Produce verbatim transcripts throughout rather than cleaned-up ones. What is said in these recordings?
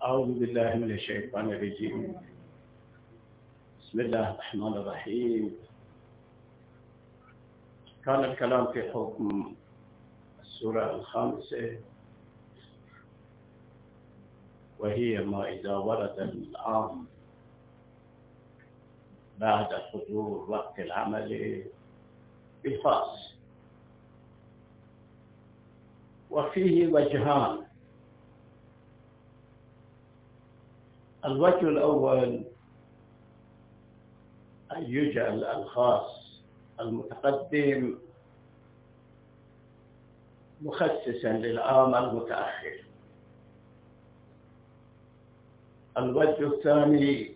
أعوذ بالله من الشيطان الرجيم. بسم الله الرحمن الرحيم. كان الكلام في حكم السورة الخامسة، وهي ما إذا ورد العام بعد حضور وقت العمل بالخاص. وفيه وجهان: الوجه الأول أن يجعل الخاص المتقدم مخصصا للعام المتأخر. الوجه الثاني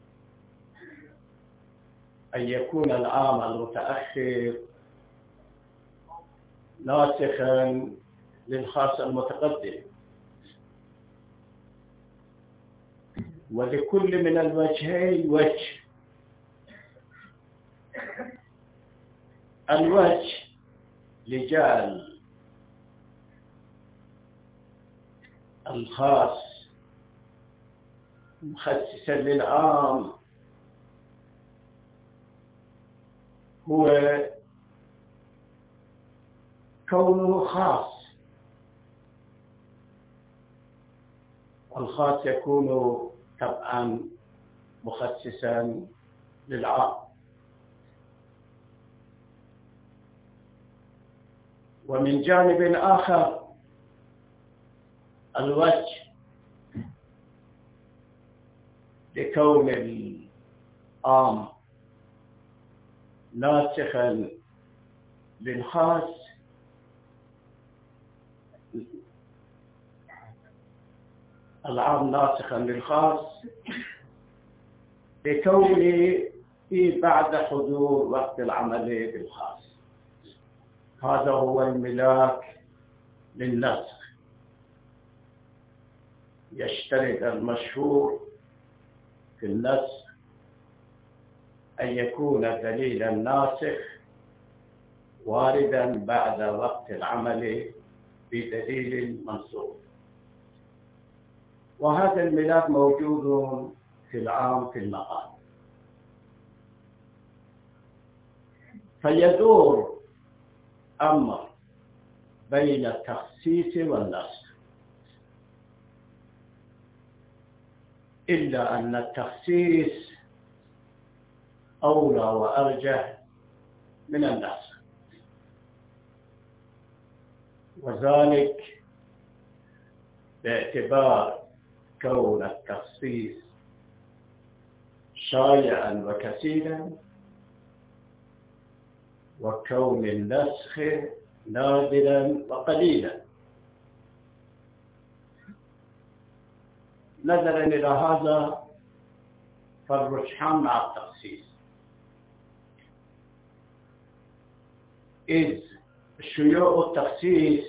أن يكون العام المتأخر ناسخا للخاص المتقدم. ولكل من الوجهين وجه. الوجه لجعل الخاص مخصصا للعام هو كونه خاص. الخاص يكون طبعا مخصصا للعام. ومن جانب آخر الوجه لكون العام ناسخا للخاص العام ناسخا للخاص بكونه في بعد حضور وقت العمل بالخاص. هذا هو الملاك للنسخ. يشترط المشهور في النسخ أن يكون دليل الناسخ واردا بعد وقت العمل بدليل منسوخ. وهذا الملاك موجود في العام في المقام. فيدور أمر بين التخصيص والنسخ، إلا أن التخصيص أولى وأرجح من النسخ، وذلك باعتبار كون التخصيص شائعا وكثيرا، وكون النسخ نادرا وقليلا. نظرا إلى هذا فالرجحان مع التخصيص، إذ شيوع التخصيص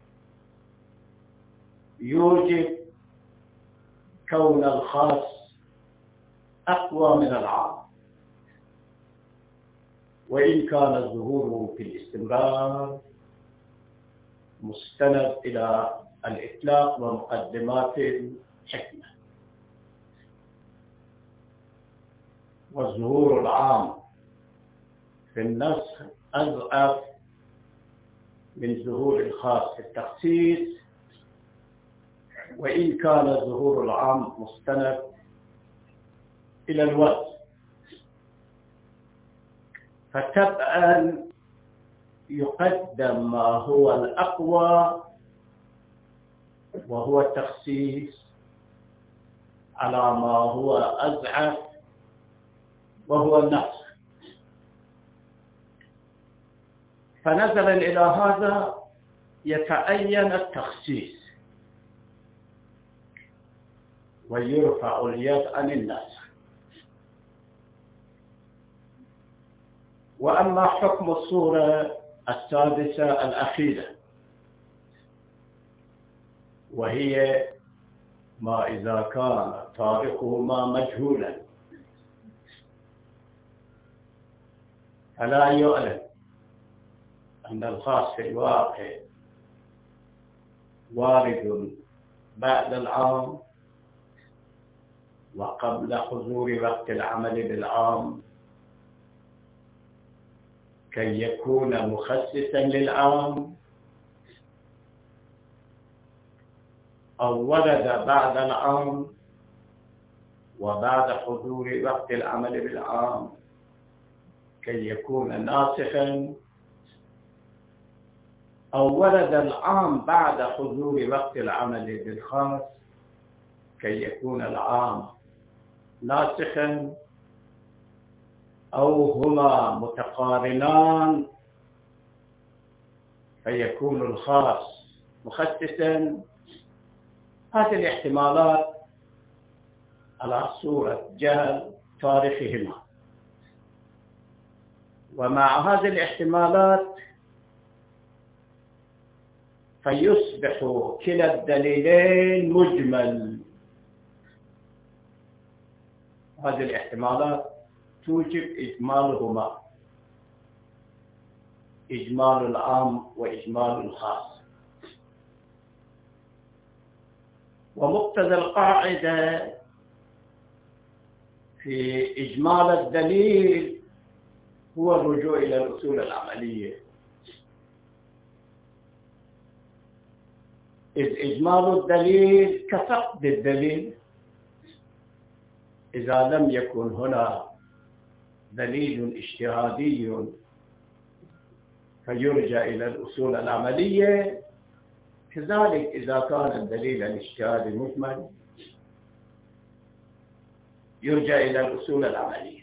يوجب كون الخاص أقوى من العام، وإن كان ظهوره في الاستمرار مستند إلى الإطلاق ومقدمات الحكمة. وظهور العام في النسخ أضعف من ظهور الخاص في التخصيص، وإن كان ظهور العام مستند إلى الوقت. فتبعا يقدم ما هو الأقوى وهو التخصيص على ما هو أضعف وهو النسخ. فنظرا إلى هذا يتعين التخصيص ويرفع اليد عن النسخ. وأما حكم الصورة السادسة الأخيرة، وهي ما إذا كان تاركهما مجهولا فلا يعلم أن الخاص في الواقع وارد بعد العام وقبل حضور وقت العمل بالعام كي يكون مخصصا للعام، أو ورد بعد العام وبعد حضور وقت العمل بالعام كي يكون ناسخا، أو ورد العام بعد حضور وقت العمل بالخاص كي يكون العام ناسخا، أو هما متقارنان فيكون الخاص مخصصا. هذه الاحتمالات على صورة جهل تاريخهما، ومع هذه الاحتمالات فيصبح كلا الدليلين مجمل. هذه الاحتمالات توجب إجمالهما، إجمال العام وإجمال الخاص. ومقتضى القاعدة في إجمال الدليل هو الرجوع إلى الأصول العملية، إذ إجمال الدليل كفقد الدليل. إذا لم يكن هنا دليل اجتهادي فيرجع إلى الأصول العملية، كذلك إذا كان الدليل الاجتهادي مجمل يرجع إلى الأصول العملية.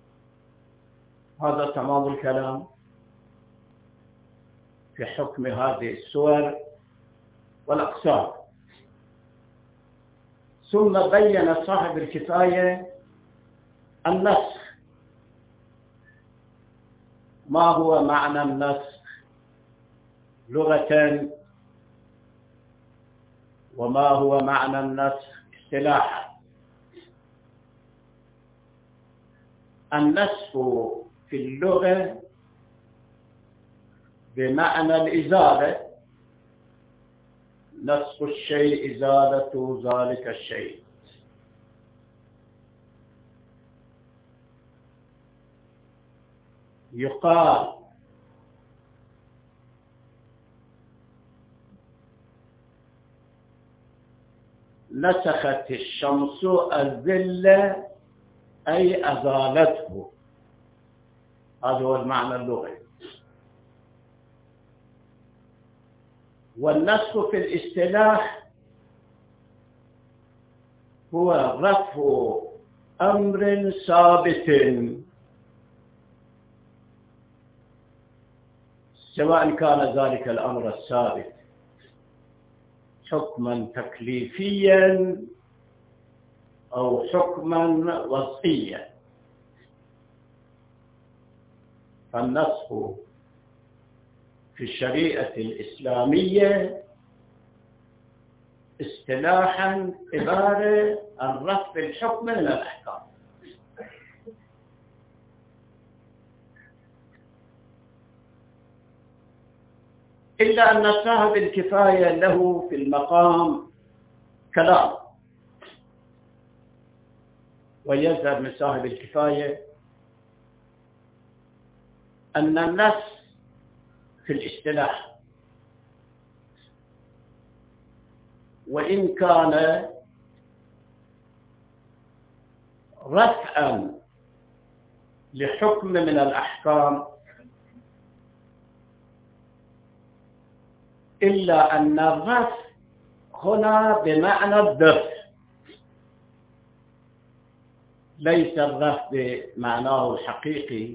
هذا تمام الكلام في حكم هذه الصور والأقسام. ثم بين صاحب الكفاية النسخ. ما هو معنى النسخ لغة، وما هو معنى النسخ اصطلاحا؟ النسخ في اللغة بمعنى الإزالة، نسخ الشيء إزالة ذلك الشيء. يقال نسخت الشمس الظل أي أزالته، هذا هو المعنى اللغوي. والنسخ في الاصطلاح هو رفع أمر ثابت، سواء كان ذلك الأمر الثابت حكما تكليفيا أو حكما وضعيا. فالنسخ في الشريعة الإسلامية اصطلاحا عبارة عن رفع الحكم من الأحكام. إلا أن صاحب الكفاية له في المقام كلام، ويظهر من صاحب الكفاية أن النص في الاصطلاح وإن كان رفعا لحكم من الأحكام، إلا أن الرفع هنا بمعنى الدفع، ليس الرفع بمعناه الحقيقي،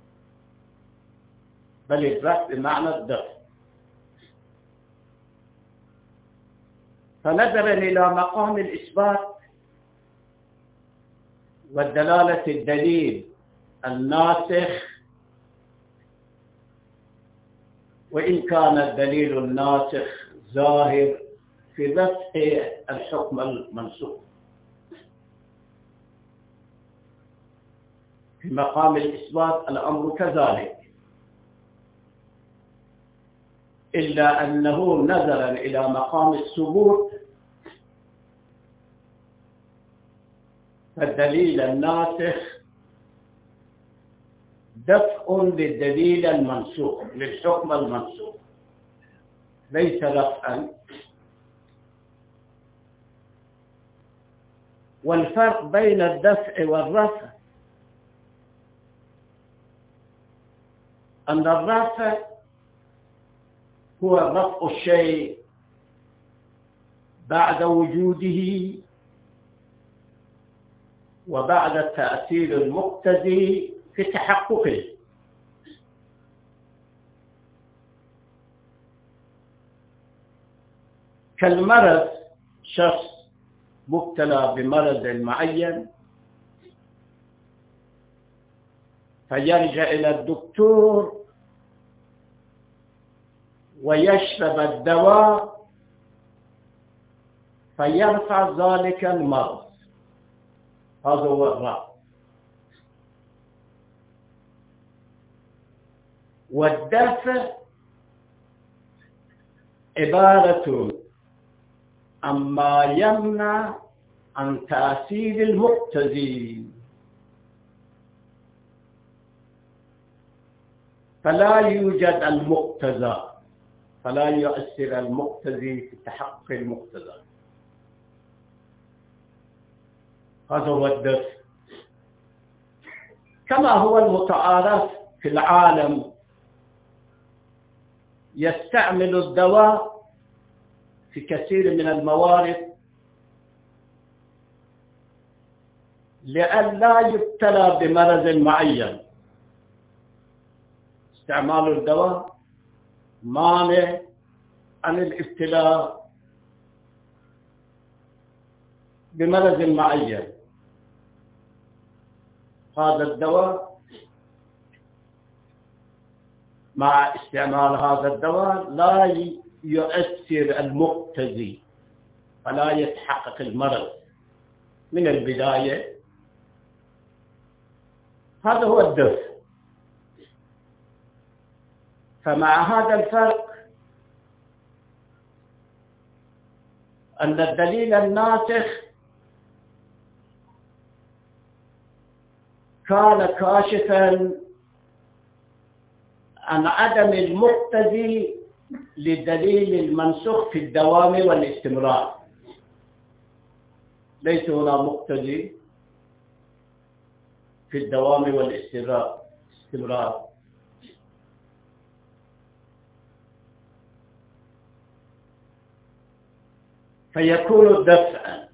بل الرفع بمعنى الدفع. فنظرا إلى مقام الإثبات والدلالة الدليل الناسخ، وإن كان الدليل الناسخ ظاهر في دفع الحكم المنسوخ، في مقام الإثبات الأمر كذلك، إلا أنه نظرا إلى مقام الثبوت فالدليل الناسخ دفع للدليل المنسوخ، للحكم المنسوخ، ليس رفعا. والفرق بين الدفع والرفع أن الرفع هو رفع الشيء بعد وجوده وبعد التأثير المقتضي في تحققه. كالمرض، شخص مبتلى بمرض معين فيرجع إلى الدكتور ويشرب الدواء فيرفع ذلك المرض، هذا هو الرفع. والدفع عبارة عما يمنع عن تأثير المقتضي، فلا يوجد المقتضى، فلا يؤثر المقتضي في تحقق المقتضى، هذا هو الدفع. كما هو المتعارف في العالم، يستعمل الدواء في كثير من الموارد لئلا يبتلى بمرض معين. استعمال الدواء مانع عن الابتلاء بمرض معين. هذا الدواء مع استعمال هذا الدواء لا يؤثر المقتضي، فلا يتحقق المرض من البداية. هذا هو الدفع. فمع هذا الفرق أن الدليل الناسخ كان كاشفا عن عدم المقتضي للدليل المنسوخ في الدوام والاستمرار. ليس هنا مقتضي في الدوام والاستمرار. فيكون الدفع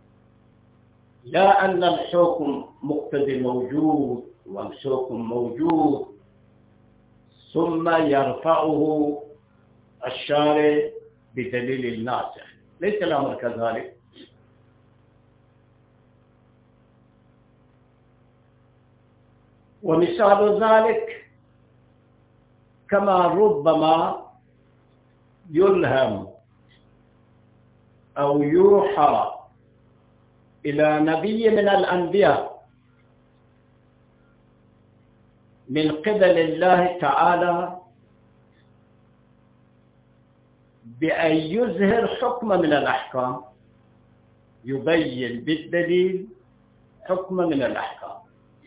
لا أن الحكم مقتضي موجود ومنسوخ موجود ثم يرفعه الشارع بدليل الناسخ، ليس الأمر كذلك. ومثال ذلك كما ربما يلهم أو يوحى إلى نبي من الأنبياء من قبل الله تعالى بأن يظهر حكم من الأحكام، يبين بالدليل حكم من الأحكام،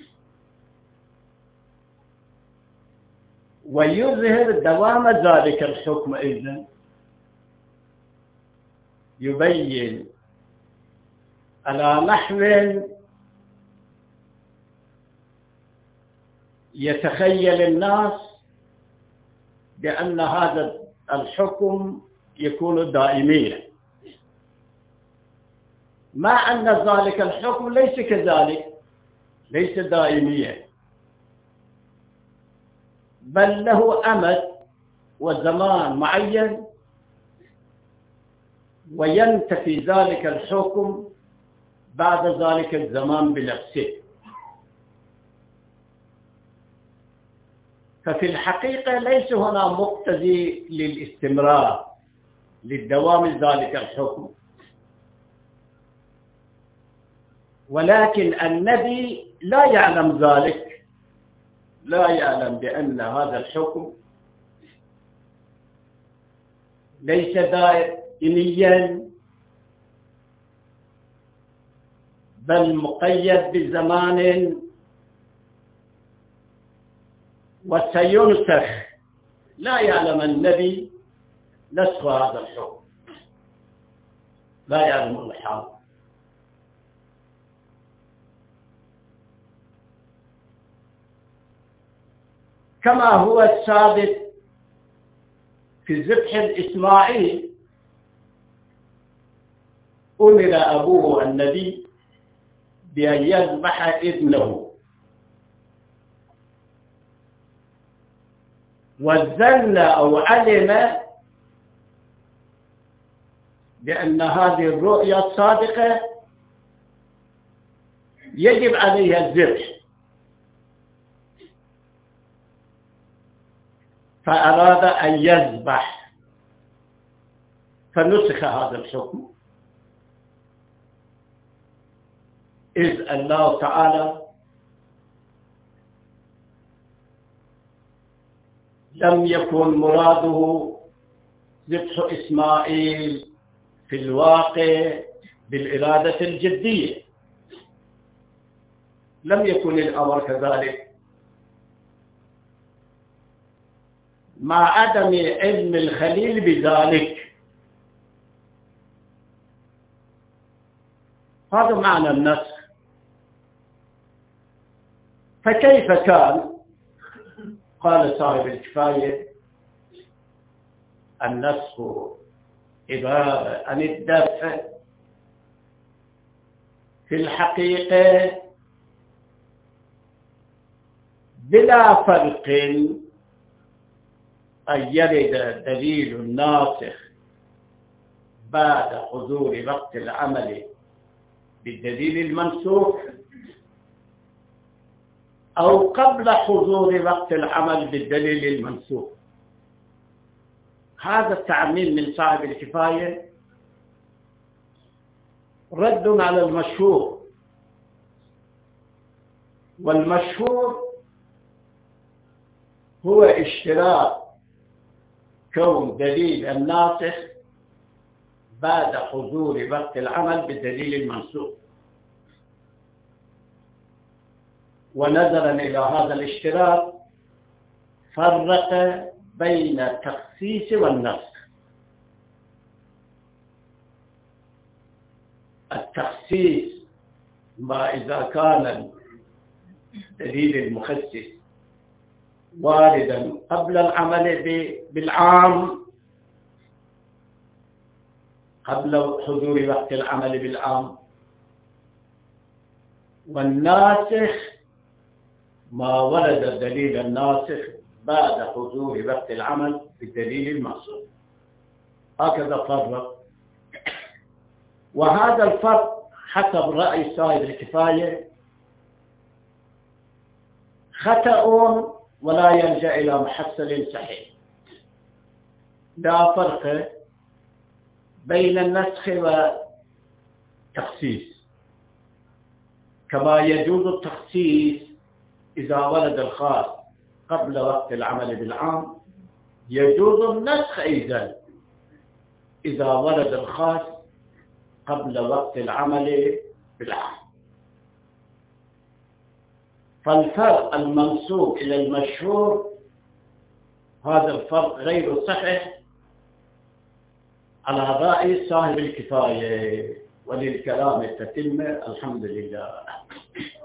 ويظهر دوام ذلك الحكم أيضا، يبين على نحو يتخيل الناس بأن هذا الحكم يكون دائميا، مع أن ذلك الحكم ليس كذلك، ليس دائميا، بل له أمد وزمان معين وينتفي ذلك الحكم بعد ذلك الزمان بنفسه. ففي الحقيقة ليس هنا مقتضي للاستمرار للدوام ذلك الحكم، ولكن النبي لا يعلم ذلك، لا يعلم بأن هذا الحكم ليس دائميا، بل مقيد بزمان وسينسخ. لا يعلم النبي نسخ هذا الحكم، لا يعلم الحال. كما هو الثابت في ذبح الإسماعيل، أمر أبوه النبي بأن يذبح ابنه، وظن أو علم بأن هذه الرؤيا الصادقة يجب عليها الذبح، فأراد أن يذبح فنسخ هذا الحكم، إذ الله تعالى لم يكن مراده ذبح إسماعيل في الواقع بالإرادة الجدية، لم يكن الأمر كذلك، مع عدم علم الخليل بذلك. هذا معنى النسخ. فكيف كان؟ قال صاحب الكفاية: النسخ عبارة عن الدفع في الحقيقة بلا فرق أن يرد دليل الناسخ بعد حضور وقت العمل بالدليل المنسوخ، أو قبل حضور وقت العمل بالدليل المنسوخ. هذا التعميم من صاحب الكفاية رد على المشهور، والمشهور هو اشتراك كون دليل الناسخ بعد حضور وقت العمل بالدليل المنسوخ. ونظرا إلى هذا الاشتراك فرق بين التخصيص والنسخ. التخصيص ما إذا كان الدليل المخصص واردا قبل العمل بالعام، قبل حضور وقت العمل بالعام، والناسخ ما ورد دليل الناسخ بعد حضور وقت العمل بالدليل المنسوخ. هكذا فرق. وهذا الفرق حسب رأي صاحب الكفاية خطأ ولا يرجع إلى محصل صحيح. لا فرق بين النسخ والتخصيص، كما يجوز التخصيص إذا ولد الخاص قبل وقت العمل بالعام، يجوز النسخ أيضا إذا ولد الخاص قبل وقت العمل بالعام. فالفرق المنسوب إلى المشهور هذا الفرق غير صحيح على رأي صاحب الكفاية. وللكلام التتمة. الحمد لله.